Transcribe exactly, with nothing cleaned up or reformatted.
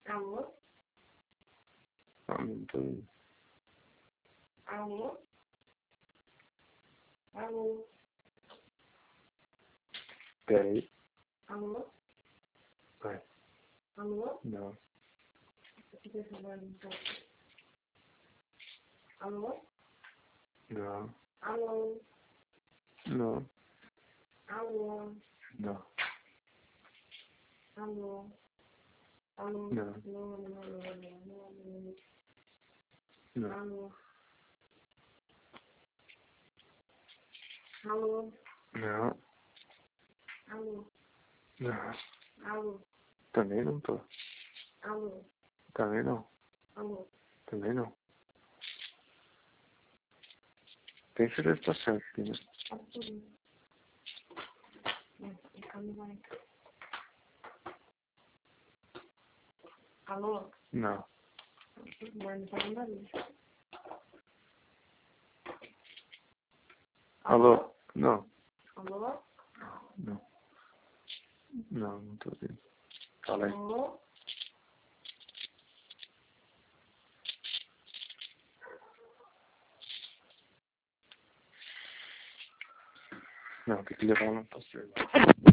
Alô? Ah, não tô ouvindo. Alô? Alô? Pera aí. Alô? Vai. Alô? Não. Alô? Não. Alô? Não. Alô? Não. Alô? Alô? Não. Alô? Alô? Não. Alô? Alô? Não. Alô? Não. Alô? Também não tô. Alô? Também não. Alô? Também não. Tem certeza que tá certo aqui, né? Alô? Não. Mano, tá dando ali. Alô? Não. Alô? Não. Não, não tô ouvindo. Fala aí. Alô? Não, tem que levar lá pra você.